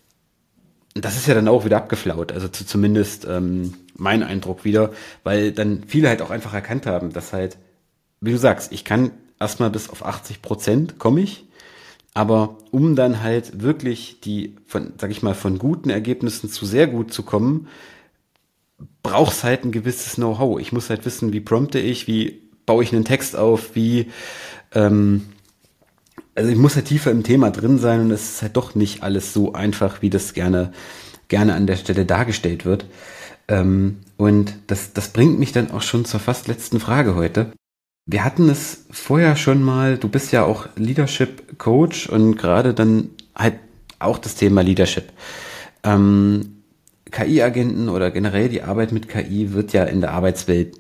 Das ist ja dann auch wieder abgeflaut, also zu, zumindest ähm, mein Eindruck wieder, weil dann viele halt auch einfach erkannt haben, dass halt, wie du sagst, ich kann erstmal bis auf achtzig Prozent komme ich, aber um dann halt wirklich die, von, sag ich mal, von guten Ergebnissen zu sehr gut zu kommen, brauchst halt ein gewisses Know-how. Ich muss halt wissen, wie prompte ich, wie baue ich einen Text auf, wie, ähm, also ich muss halt tiefer im Thema drin sein und es ist halt doch nicht alles so einfach, wie das gerne, gerne an der Stelle dargestellt wird. Ähm, und das, das bringt mich dann auch schon zur fast letzten Frage heute. Wir hatten es vorher schon mal, du bist ja auch Leadership Coach und gerade dann halt auch das Thema Leadership. Ähm, K I-Agenten oder generell die Arbeit mit K I wird ja in der Arbeitswelt nicht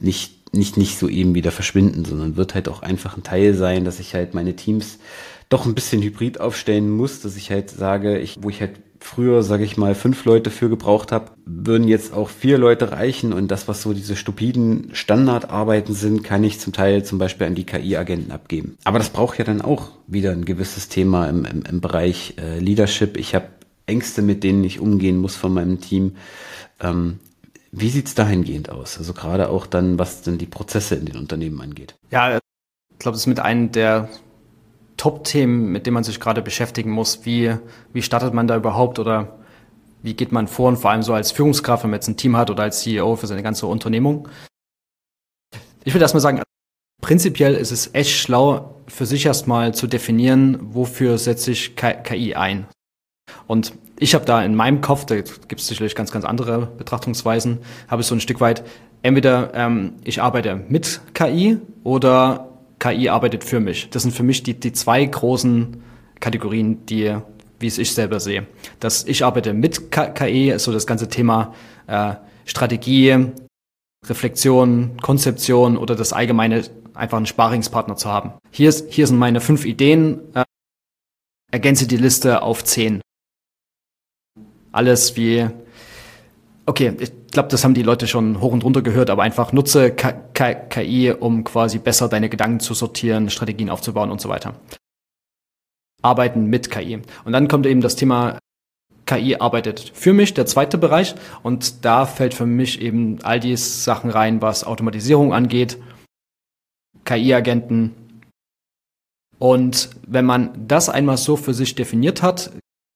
nicht, nicht so eben wieder verschwinden, sondern wird halt auch einfach ein Teil sein, dass ich halt meine Teams doch ein bisschen hybrid aufstellen muss, dass ich halt sage, ich, wo ich halt früher, sage ich mal, fünf Leute für gebraucht habe, würden jetzt auch vier Leute reichen und das, was so diese stupiden Standardarbeiten sind, kann ich zum Teil zum Beispiel an die K I-Agenten abgeben. Aber das braucht ja dann auch wieder ein gewisses Thema im, im, im Bereich äh, Leadership. Ich habe Ängste, mit denen ich umgehen muss von meinem Team. Ähm, wie sieht's dahingehend aus? Also gerade auch dann, was dann die Prozesse in den Unternehmen angeht. Ja, ich glaube, das ist mit einem der Top-Themen, mit denen man sich gerade beschäftigen muss. Wie, wie startet man da überhaupt oder wie geht man vor? Und vor allem so als Führungskraft, wenn man jetzt ein Team hat oder als C E O für seine ganze Unternehmung. Ich würde erstmal sagen, prinzipiell ist es echt schlau, für sich erstmal zu definieren, wofür setze ich K I ein. Und ich habe da in meinem Kopf, da gibt es sicherlich ganz, ganz andere Betrachtungsweisen, habe ich so ein Stück weit, entweder ähm, ich arbeite mit K I oder K I arbeitet für mich. Das sind für mich die, die zwei großen Kategorien, die, wie es ich selber sehe. Das ich arbeite mit K I ist so das ganze Thema äh, Strategie, Reflexion, Konzeption oder das allgemeine, einfach einen Sparingspartner zu haben. Hier, ist, hier sind meine fünf Ideen, äh, ergänze die Liste auf zehn. Alles wie, okay, ich glaube, das haben die Leute schon hoch und runter gehört, aber einfach nutze K I, um quasi besser deine Gedanken zu sortieren, Strategien aufzubauen und so weiter. Arbeiten mit K I. Und dann kommt eben das Thema K I arbeitet für mich, der zweite Bereich. Und da fällt für mich eben all die Sachen rein, was Automatisierung angeht, K I-Agenten. Und wenn man das einmal so für sich definiert hat,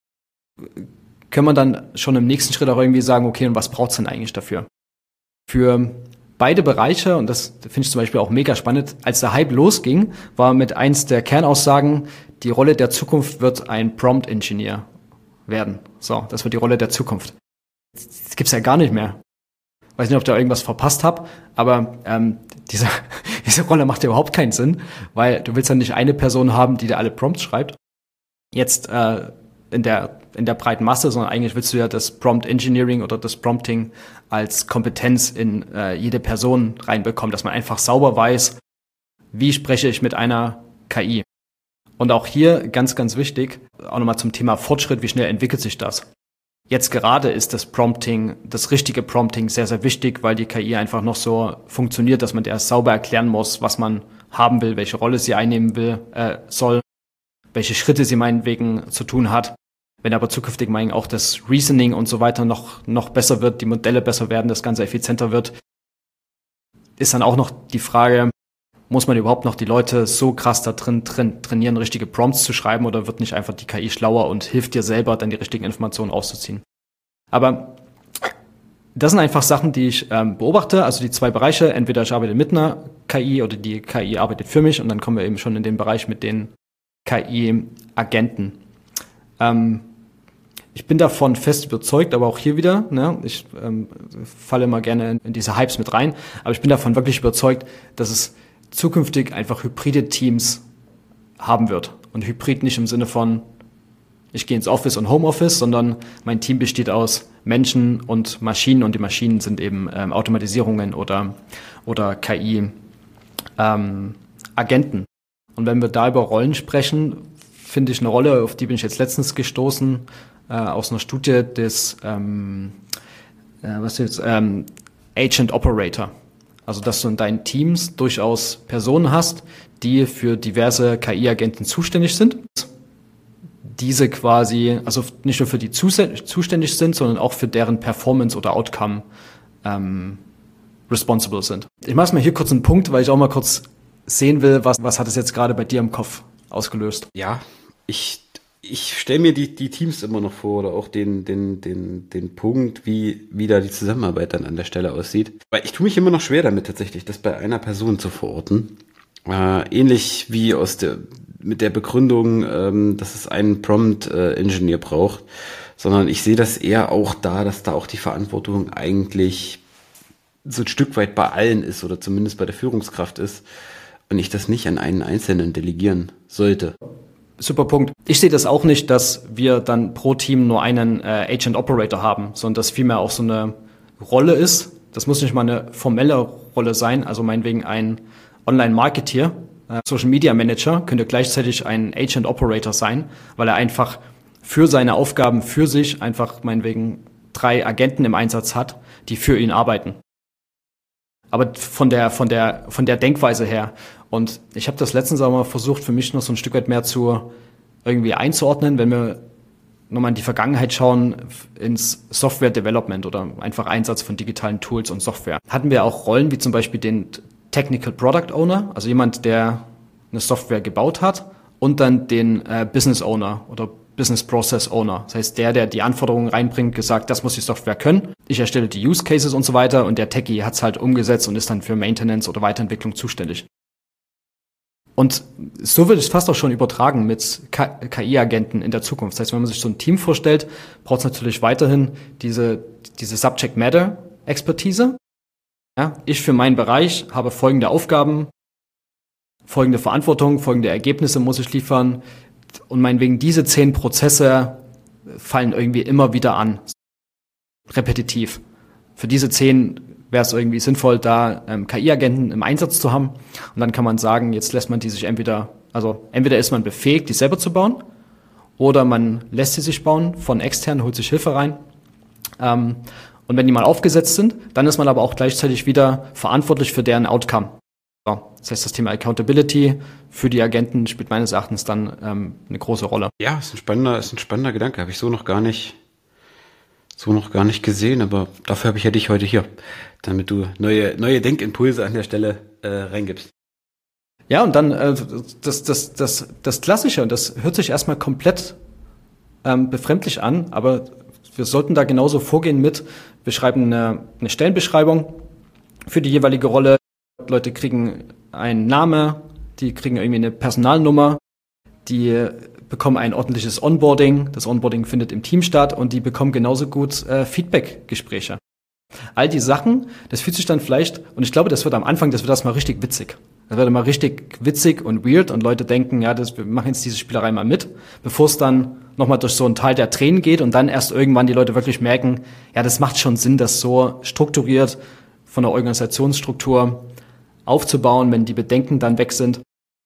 kann man dann schon im nächsten Schritt auch irgendwie sagen, okay, und was braucht es denn eigentlich dafür? Für beide Bereiche, und das finde ich zum Beispiel auch mega spannend, als der Hype losging, war mit eins der Kernaussagen, die Rolle der Zukunft wird ein Prompt-Engineer werden. So, das wird die Rolle der Zukunft. Das gibt's ja gar nicht mehr. Weiß nicht, ob ich da irgendwas verpasst habe, aber ähm, diese, diese Rolle macht ja überhaupt keinen Sinn, weil du willst ja nicht eine Person haben, die dir alle Prompts schreibt. Jetzt äh, in der in der breiten Masse, sondern eigentlich willst du ja das Prompt Engineering oder das Prompting als Kompetenz in äh, jede Person reinbekommen, dass man einfach sauber weiß, wie spreche ich mit einer K I. Und auch hier ganz, ganz wichtig, auch nochmal zum Thema Fortschritt, wie schnell entwickelt sich das? Jetzt gerade ist das Prompting, das richtige Prompting sehr, sehr wichtig, weil die K I einfach noch so funktioniert, dass man der sauber erklären muss, was man haben will, welche Rolle sie einnehmen will, äh, soll, welche Schritte sie meinetwegen zu tun hat. Wenn aber zukünftig meinetwegen auch das Reasoning und so weiter noch, noch besser wird, die Modelle besser werden, das Ganze effizienter wird, ist dann auch noch die Frage, muss man überhaupt noch die Leute so krass da drin, drin trainieren, richtige Prompts zu schreiben, oder wird nicht einfach die K I schlauer und hilft dir selber, dann die richtigen Informationen auszuziehen? Aber das sind einfach Sachen, die ich ähm, beobachte, also die zwei Bereiche, entweder ich arbeite mit einer K I oder die K I arbeitet für mich, und dann kommen wir eben schon in den Bereich mit den K I-Agenten. Ähm, Ich bin davon fest überzeugt, aber auch hier wieder, ne, ich ähm, falle immer gerne in, in diese Hypes mit rein, aber ich bin davon wirklich überzeugt, dass es zukünftig einfach hybride Teams haben wird. Und hybrid nicht im Sinne von, ich gehe ins Office und Homeoffice, sondern mein Team besteht aus Menschen und Maschinen, und die Maschinen sind eben ähm, Automatisierungen oder, oder K I-Agenten. Ähm, und wenn wir da über Rollen sprechen, finde ich eine Rolle, auf die bin ich jetzt letztens gestoßen, äh, aus einer Studie des ähm, äh, was jetzt ähm, Agent Operator. Also dass du in deinen Teams durchaus Personen hast, die für diverse K I-Agenten zuständig sind. Diese quasi, also nicht nur für die zuständig sind, sondern auch für deren Performance oder Outcome ähm, responsible sind. Ich mache es mal hier kurz einen Punkt, weil ich auch mal kurz sehen will, was, was hat es jetzt gerade bei dir im Kopf ausgelöst? Ja, ich, ich stelle mir die, die Teams immer noch vor, oder auch den, den, den, den Punkt, wie, wie da die Zusammenarbeit dann an der Stelle aussieht. Weil ich tue mich immer noch schwer damit tatsächlich, das bei einer Person zu verorten. Äh, ähnlich wie aus der, mit der Begründung, ähm, dass es einen Prompt-Engineer braucht, sondern ich sehe das eher auch da, dass da auch die Verantwortung eigentlich so ein Stück weit bei allen ist, oder zumindest bei der Führungskraft ist, und ich das nicht an einen Einzelnen delegieren sollte. Super Punkt. Ich sehe das auch nicht, dass wir dann pro Team nur einen äh, Agent Operator haben, sondern dass vielmehr auch so eine Rolle ist, Das muss nicht mal eine formelle Rolle sein, also meinetwegen ein Online-Marketeer, äh, Social Media Manager könnte gleichzeitig ein Agent Operator sein, weil er einfach für seine Aufgaben für sich einfach meinetwegen drei Agenten im Einsatz hat, die für ihn arbeiten. Aber von der von der von der Denkweise her. Und ich habe das letztens auch mal versucht, für mich noch so ein Stück weit mehr zu irgendwie einzuordnen, wenn wir nochmal in die Vergangenheit schauen, ins Software Development oder einfach Einsatz von digitalen Tools und Software. Hatten wir auch Rollen wie zum Beispiel den Technical Product Owner, also jemand, der eine Software gebaut hat, und dann den äh, Business Owner oder Business Process Owner. Das heißt, der, der die Anforderungen reinbringt, gesagt, das muss die Software können. Ich erstelle die Use Cases und so weiter und der Techie hat es halt umgesetzt und ist dann für Maintenance oder Weiterentwicklung zuständig. Und so wird es fast auch schon übertragen mit K I-Agenten in der Zukunft. Das heißt, wenn man sich so ein Team vorstellt, braucht es natürlich weiterhin diese, diese Subject Matter Expertise. Ja, ich für meinen Bereich habe folgende Aufgaben, folgende Verantwortung, folgende Ergebnisse muss ich liefern. Und meinetwegen diese zehn Prozesse fallen irgendwie immer wieder an. Repetitiv. Für diese zehn wäre es irgendwie sinnvoll, da ähm, K I-Agenten im Einsatz zu haben. Und dann kann man sagen, jetzt lässt man die sich entweder, also entweder ist man befähigt, die selber zu bauen, oder man lässt sie sich bauen von extern, holt sich Hilfe rein. Ähm, und wenn die mal aufgesetzt sind, dann ist man aber auch gleichzeitig wieder verantwortlich für deren Outcome. So, das heißt, das Thema Accountability für die Agenten spielt meines Erachtens dann ähm, eine große Rolle. Ja, ist ein spannender, ist ein spannender Gedanke. Habe ich so noch gar nicht, so noch gar nicht gesehen, aber dafür habe ich ja dich heute hier, damit du neue, neue Denkimpulse an der Stelle äh, reingibst. Ja, und dann äh, das, das, das, das Klassische, und das hört sich erstmal komplett ähm, befremdlich an, aber wir sollten da genauso vorgehen mit, wir schreiben eine, eine Stellenbeschreibung für die jeweilige Rolle. Leute kriegen einen Namen, die kriegen irgendwie eine Personalnummer, die bekommen ein ordentliches Onboarding. Das Onboarding findet im Team statt und die bekommen genauso gut äh, Feedback-Gespräche. All die Sachen, das fühlt sich dann vielleicht, und ich glaube, das wird am Anfang, das wird erstmal richtig witzig. Das wird immer richtig witzig und weird und Leute denken, ja, das, wir machen jetzt diese Spielerei mal mit, bevor es dann nochmal durch so einen Teil der Tränen geht und dann erst irgendwann die Leute wirklich merken, ja, das macht schon Sinn, das so strukturiert von der Organisationsstruktur aufzubauen, wenn die Bedenken dann weg sind.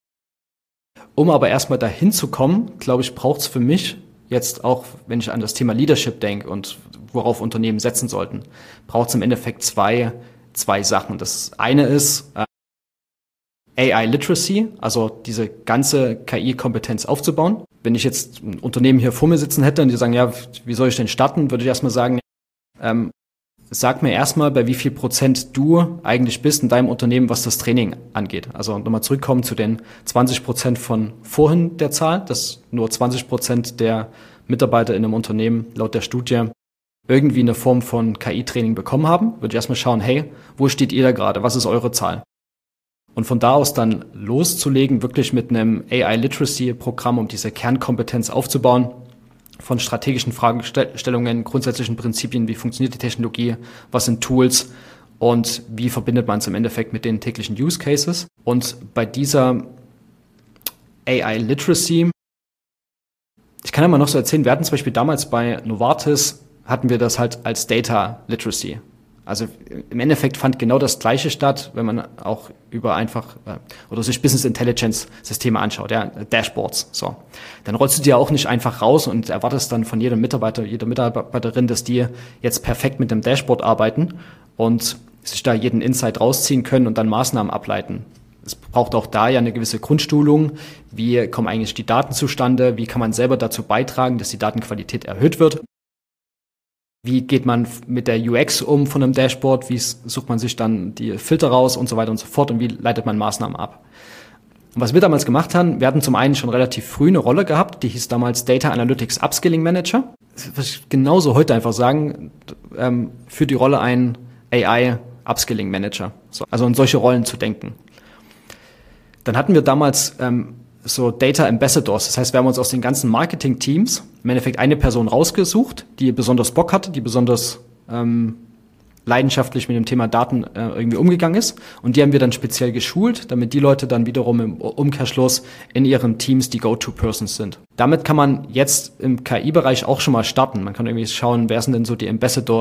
Um aber erstmal dahin zu kommen, glaube ich, braucht es für mich jetzt auch, wenn ich an das Thema Leadership denke und worauf Unternehmen setzen sollten, braucht es im Endeffekt zwei, zwei Sachen. Das eine ist äh, A I Literacy, also diese ganze K I-Kompetenz aufzubauen. Wenn ich jetzt ein Unternehmen hier vor mir sitzen hätte und die sagen, ja, wie soll ich denn starten, würde ich erstmal sagen, ähm, sag mir erstmal, bei wie viel Prozent du eigentlich bist in deinem Unternehmen, was das Training angeht. Also nochmal zurückkommen zu den zwanzig Prozent von vorhin der Zahl, dass nur zwanzig Prozent der Mitarbeiter in einem Unternehmen laut der Studie irgendwie eine Form von K I-Training bekommen haben. Würde ich erstmal schauen, hey, wo steht ihr da gerade? Was ist eure Zahl? Und von da aus dann loszulegen, wirklich mit einem A I-Literacy-Programm, um diese Kernkompetenz aufzubauen, von strategischen Fragestellungen, grundsätzlichen Prinzipien, wie funktioniert die Technologie, was sind Tools und wie verbindet man es im Endeffekt mit den täglichen Use Cases. Und bei dieser A I-Literacy, ich kann ja mal noch so erzählen, wir hatten zum Beispiel damals bei Novartis, hatten wir das halt als Data Literacy. Also im Endeffekt fand genau das Gleiche statt, wenn man auch über einfach äh, oder sich Business Intelligence Systeme anschaut, ja, Dashboards. So, dann rollst du die ja auch nicht einfach raus und erwartest dann von jedem Mitarbeiter, jeder Mitarbeiterin, dass die jetzt perfekt mit dem Dashboard arbeiten und sich da jeden Insight rausziehen können und dann Maßnahmen ableiten. Es braucht auch da ja eine gewisse Grundschulung. Wie kommen eigentlich die Daten zustande? Wie kann man selber dazu beitragen, dass die Datenqualität erhöht wird? Wie geht man mit der U X um von einem Dashboard? Wie sucht man sich dann die Filter raus und so weiter und so fort? Und wie leitet man Maßnahmen ab? Und was wir damals gemacht haben, wir hatten zum einen schon relativ früh eine Rolle gehabt, die hieß damals Data Analytics Upskilling Manager. Was ich genauso heute einfach sagen, ähm, für die Rolle ein A I Upskilling Manager. So, also an solche Rollen zu denken. Dann hatten wir damals ähm, so Data Ambassadors. Das heißt, wir haben uns aus den ganzen Marketing-Teams im Endeffekt eine Person rausgesucht, die besonders Bock hatte, die besonders ähm, leidenschaftlich mit dem Thema Daten äh, irgendwie umgegangen ist. Und die haben wir dann speziell geschult, damit die Leute dann wiederum im Umkehrschluss in ihren Teams die Go-To-Persons sind. Damit kann man jetzt im K I-Bereich auch schon mal starten. Man kann irgendwie schauen, wer sind denn so die Ambassadors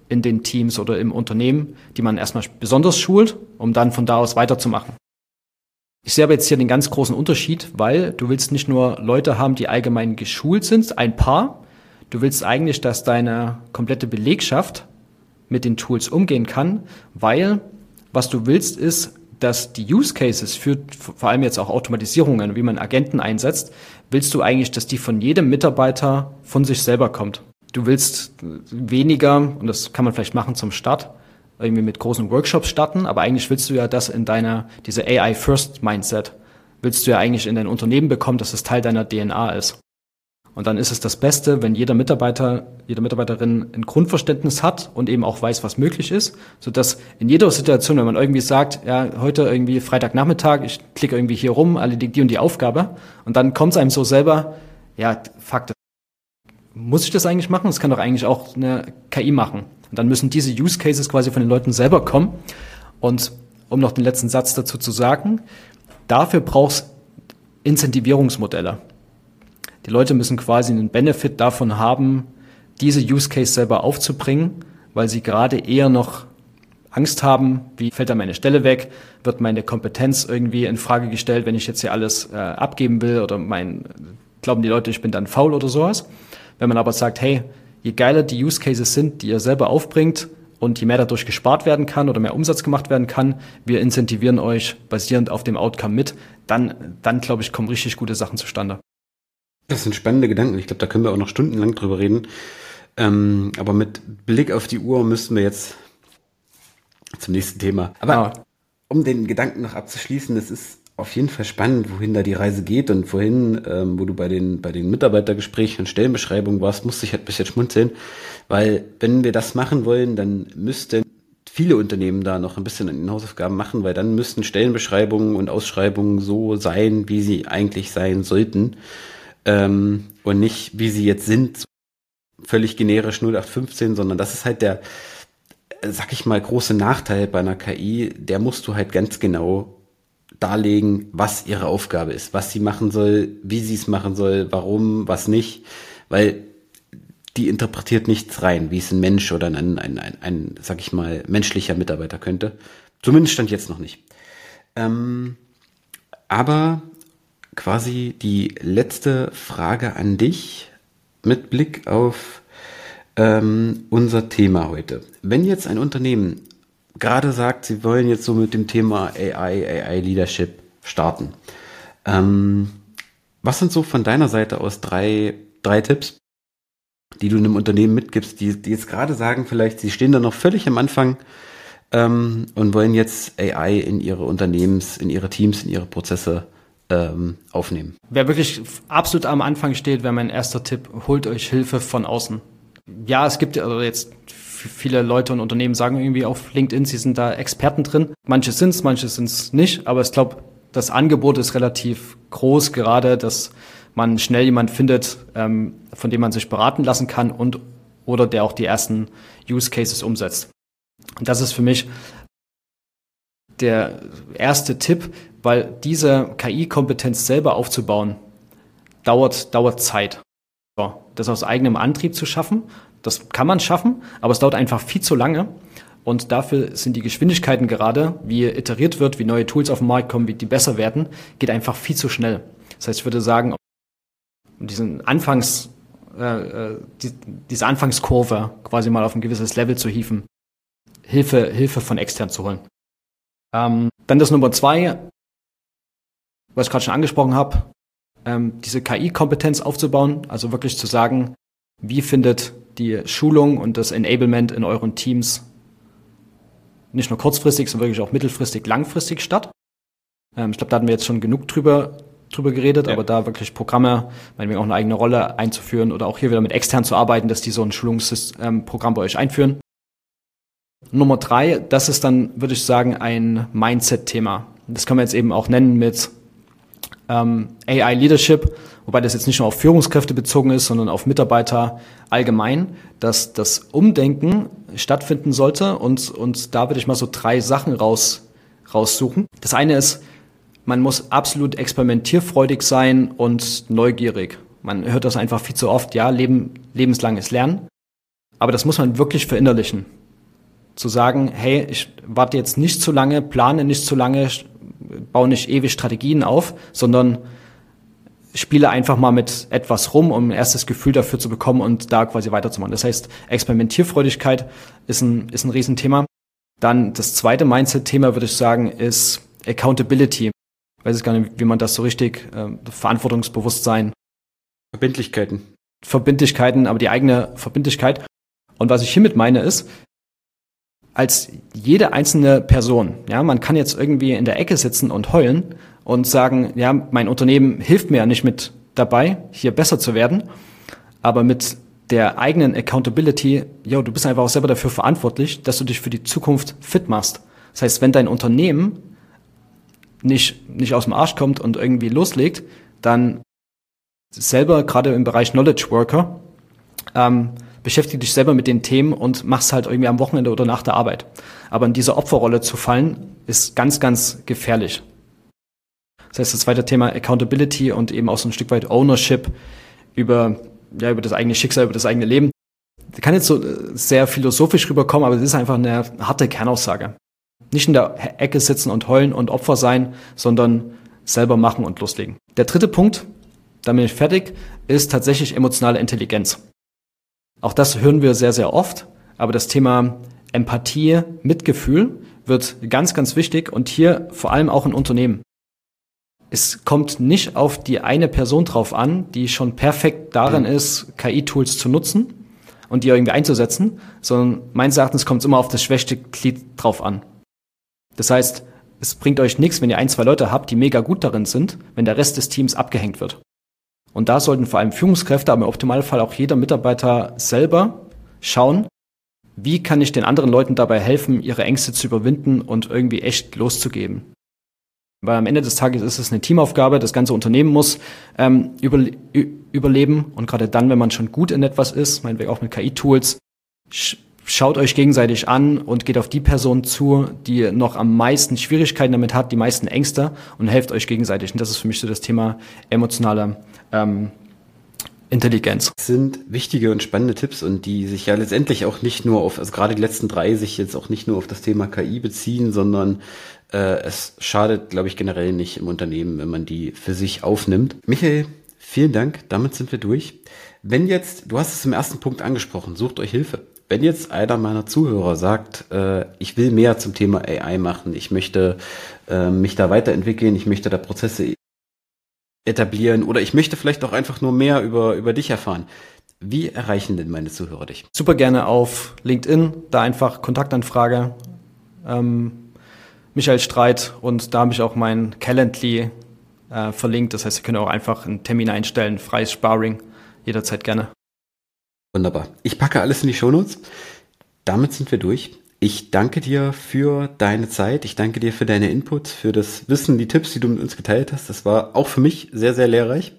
in den Teams oder im Unternehmen, die man erstmal besonders schult, um dann von da aus weiterzumachen. Ich sehe aber jetzt hier den ganz großen Unterschied, weil du willst nicht nur Leute haben, die allgemein geschult sind, ein paar. Du willst eigentlich, dass deine komplette Belegschaft mit den Tools umgehen kann, weil was du willst ist, dass die Use Cases für vor allem jetzt auch Automatisierungen, wie man Agenten einsetzt, willst du eigentlich, dass die von jedem Mitarbeiter von sich selber kommt. Du willst weniger, und das kann man vielleicht machen zum Start, irgendwie mit großen Workshops starten, aber eigentlich willst du ja das in deiner, diese A I-First-Mindset, willst du ja eigentlich in dein Unternehmen bekommen, dass es Teil deiner D N A ist. Und dann ist es das Beste, wenn jeder Mitarbeiter, jede Mitarbeiterin ein Grundverständnis hat und eben auch weiß, was möglich ist, sodass in jeder Situation, wenn man irgendwie sagt, ja, heute irgendwie Freitagnachmittag, ich klicke irgendwie hier rum, erledige die und die Aufgabe, und dann kommt es einem so selber, ja, fuck, muss ich das eigentlich machen? Das kann doch eigentlich auch eine K I machen. Und dann müssen diese Use Cases quasi von den Leuten selber kommen. Und um noch den letzten Satz dazu zu sagen, dafür brauchst Incentivierungsmodelle. Die Leute müssen quasi einen Benefit davon haben, diese Use Case selber aufzubringen, weil sie gerade eher noch Angst haben, wie fällt da meine Stelle weg, wird meine Kompetenz irgendwie in Frage gestellt, wenn ich jetzt hier alles äh, abgeben will, oder mein, glauben die Leute, ich bin dann faul oder sowas. Wenn man aber sagt, hey, je geiler die Use Cases sind, die ihr selber aufbringt und je mehr dadurch gespart werden kann oder mehr Umsatz gemacht werden kann, wir incentivieren euch basierend auf dem Outcome mit, dann, dann glaube ich, kommen richtig gute Sachen zustande. Das sind spannende Gedanken. Ich glaube, da können wir auch noch stundenlang drüber reden. Ähm, aber mit Blick auf die Uhr müssen wir jetzt zum nächsten Thema. Aber ah. um den Gedanken noch abzuschließen, es ist auf jeden Fall spannend, wohin da die Reise geht, und vorhin, ähm, wo du bei den bei den Mitarbeitergesprächen und Stellenbeschreibungen warst, musste ich halt ein bisschen schmunzeln, weil wenn wir das machen wollen, dann müssten viele Unternehmen da noch ein bisschen an den Hausaufgaben machen, weil dann müssten Stellenbeschreibungen und Ausschreibungen so sein, wie sie eigentlich sein sollten, ähm, und nicht, wie sie jetzt sind, völlig generisch null acht fünfzehn, sondern das ist halt der, sag ich mal, große Nachteil bei einer K I, der musst du halt ganz genau darlegen, was ihre Aufgabe ist, was sie machen soll, wie sie es machen soll, warum, was nicht, weil die interpretiert nichts rein, wie es ein Mensch oder ein, ein, ein, ein, ein sag ich mal, menschlicher Mitarbeiter könnte. Zumindest stand jetzt noch nicht. Ähm, aber quasi die letzte Frage an dich mit Blick auf ähm, unser Thema heute. Wenn jetzt ein Unternehmen gerade sagt, sie wollen jetzt so mit dem Thema A I, A I-Leadership starten. Ähm, was sind so von deiner Seite aus drei, drei Tipps, die du einem Unternehmen mitgibst, die, die jetzt gerade sagen, vielleicht sie stehen da noch völlig am Anfang ähm, und wollen jetzt A I in ihre Unternehmens, in ihre Teams, in ihre Prozesse ähm, aufnehmen? Wer wirklich absolut am Anfang steht, wäre mein erster Tipp, holt euch Hilfe von außen. Ja, es gibt also jetzt viele Leute und Unternehmen sagen irgendwie auf LinkedIn, sie sind da Experten drin. Manche sind es, manche sind es nicht. Aber ich glaube, das Angebot ist relativ groß, gerade, dass man schnell jemanden findet, ähm, von dem man sich beraten lassen kann und oder der auch die ersten Use Cases umsetzt. Und das ist für mich der erste Tipp, weil diese K I-Kompetenz selber aufzubauen, dauert, dauert Zeit. Das aus eigenem Antrieb zu schaffen, das kann man schaffen, aber es dauert einfach viel zu lange. Und dafür sind die Geschwindigkeiten gerade, wie iteriert wird, wie neue Tools auf den Markt kommen, wie die besser werden, geht einfach viel zu schnell. Das heißt, ich würde sagen, um diesen Anfangs, äh, die, diese Anfangskurve quasi mal auf ein gewisses Level zu hieven, Hilfe, Hilfe von extern zu holen. Ähm, dann das Nummer zwei, was ich gerade schon angesprochen habe, ähm, diese K I-Kompetenz aufzubauen, also wirklich zu sagen, wie findet die Schulung und das Enablement in euren Teams nicht nur kurzfristig, sondern wirklich auch mittelfristig, langfristig statt. Ähm, ich glaube, da hatten wir jetzt schon genug drüber, drüber geredet, ja. Aber da wirklich Programme, meinetwegen auch eine eigene Rolle einzuführen oder auch hier wieder mit extern zu arbeiten, dass die so ein Schulungsprogramm bei euch einführen. Nummer drei, das ist dann, würde ich sagen, ein Mindset-Thema. Das kann man jetzt eben auch nennen mit ähm, A I-Leadership, wobei das jetzt nicht nur auf Führungskräfte bezogen ist, sondern auf Mitarbeiter allgemein, dass das Umdenken stattfinden sollte. Und, und da würde ich mal so drei Sachen raus, raussuchen. Das eine ist, man muss absolut experimentierfreudig sein und neugierig. Man hört das einfach viel zu oft, ja, Leben, lebenslanges Lernen. Aber das muss man wirklich verinnerlichen. zu sagen, hey, ich warte jetzt nicht zu lange, plane nicht zu lange, baue nicht ewig Strategien auf, sondern spiele einfach mal mit etwas rum, um ein erstes Gefühl dafür zu bekommen und da quasi weiterzumachen. Das heißt, Experimentierfreudigkeit ist ein, ist ein Riesenthema. Dann das zweite Mindset-Thema, würde ich sagen, ist Accountability. Ich weiß gar nicht, wie man das so richtig, äh, Verantwortungsbewusstsein. Verbindlichkeiten. Verbindlichkeiten, aber die eigene Verbindlichkeit. Und was ich hiermit meine ist, als jede einzelne Person, ja, man kann jetzt irgendwie in der Ecke sitzen und heulen und sagen, ja, mein Unternehmen hilft mir ja nicht mit dabei, hier besser zu werden, aber mit der eigenen Accountability, ja, du bist einfach auch selber dafür verantwortlich, dass du dich für die Zukunft fit machst. Das heißt, wenn dein Unternehmen nicht, nicht aus dem Arsch kommt und irgendwie loslegt, dann selber, gerade im Bereich Knowledge Worker, ähm, beschäftige dich selber mit den Themen und mach's halt irgendwie am Wochenende oder nach der Arbeit. Aber in diese Opferrolle zu fallen, ist ganz, ganz gefährlich. Das heißt, das zweite Thema Accountability und eben auch so ein Stück weit Ownership über, ja, über das eigene Schicksal, über das eigene Leben. Das kann jetzt so sehr philosophisch rüberkommen, aber das ist einfach eine harte Kernaussage. Nicht in der Ecke sitzen und heulen und Opfer sein, sondern selber machen und loslegen. Der dritte Punkt, dann bin ich fertig, ist tatsächlich emotionale Intelligenz. Auch das hören wir sehr, sehr oft, aber das Thema Empathie, Mitgefühl wird ganz, ganz wichtig und hier vor allem auch in Unternehmen. Es kommt nicht auf die eine Person drauf an, die schon perfekt darin ist, K I-Tools zu nutzen und die irgendwie einzusetzen, sondern meines Erachtens kommt es immer auf das schwächste Glied drauf an. Das heißt, es bringt euch nichts, wenn ihr ein, zwei Leute habt, die mega gut darin sind, wenn der Rest des Teams abgehängt wird. Und da sollten vor allem Führungskräfte, aber im Optimalfall auch jeder Mitarbeiter selber schauen, wie kann ich den anderen Leuten dabei helfen, ihre Ängste zu überwinden und irgendwie echt loszugeben. Weil am Ende des Tages ist es eine Teamaufgabe, das ganze Unternehmen muss ähm, überle- überleben und gerade dann, wenn man schon gut in etwas ist, meinetwegen auch mit K I-Tools, sch- schaut euch gegenseitig an und geht auf die Person zu, die noch am meisten Schwierigkeiten damit hat, die meisten Ängste und helft euch gegenseitig. Und das ist für mich so das Thema emotionale ähm, Intelligenz. Das sind wichtige und spannende Tipps und die sich ja letztendlich auch nicht nur auf, also gerade die letzten drei sich jetzt auch nicht nur auf das Thema K I beziehen, sondern äh, es schadet, glaube ich, generell nicht im Unternehmen, wenn man die für sich aufnimmt. Michael, vielen Dank, damit sind wir durch. Wenn jetzt, du hast es im ersten Punkt angesprochen, sucht euch Hilfe. Wenn jetzt einer meiner Zuhörer sagt, äh, ich will mehr zum Thema A I machen, ich möchte äh, mich da weiterentwickeln, ich möchte da Prozesse etablieren oder ich möchte vielleicht auch einfach nur mehr über, über dich erfahren. Wie erreichen denn meine Zuhörer dich? Super gerne auf LinkedIn, da einfach Kontaktanfrage, ähm, Michael Streit und da habe ich auch mein Calendly äh, verlinkt. Das heißt, ihr könnt auch einfach einen Termin einstellen, freies Sparring, jederzeit gerne. Wunderbar. Ich packe alles in die Shownotes. Damit sind wir durch. Ich danke dir für deine Zeit. Ich danke dir für deine Inputs, für das Wissen, die Tipps, die du mit uns geteilt hast. Das war auch für mich sehr, sehr lehrreich.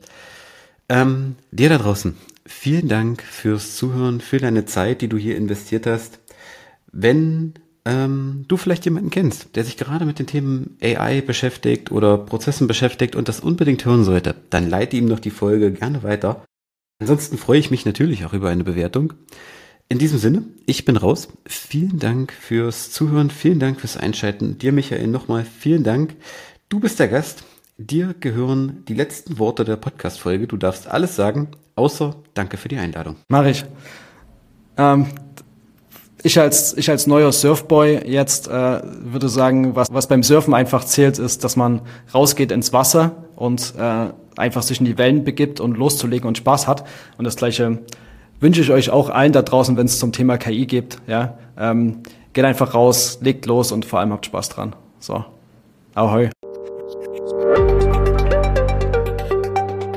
Ähm, dir da draußen, vielen Dank fürs Zuhören, für deine Zeit, die du hier investiert hast. Wenn ähm, du vielleicht jemanden kennst, der sich gerade mit den Themen A I beschäftigt oder Prozessen beschäftigt und das unbedingt hören sollte, dann leite ihm noch die Folge gerne weiter. Ansonsten freue ich mich natürlich auch über eine Bewertung. In diesem Sinne, ich bin raus. Vielen Dank fürs Zuhören, vielen Dank fürs Einschalten. Dir, Michael, nochmal vielen Dank. Du bist der Gast. Dir gehören die letzten Worte der Podcast-Folge. Du darfst alles sagen, außer danke für die Einladung. Mach ich. Ähm, ich als ich als neuer Surfboy jetzt äh, würde sagen, was was beim Surfen einfach zählt, ist, dass man rausgeht ins Wasser und äh, einfach sich in die Wellen begibt und loszulegen und Spaß hat. Und das Gleiche wünsche ich euch auch allen da draußen, wenn es zum Thema K I geht. Ja, ähm, geht einfach raus, legt los und vor allem habt Spaß dran. So, ahoi.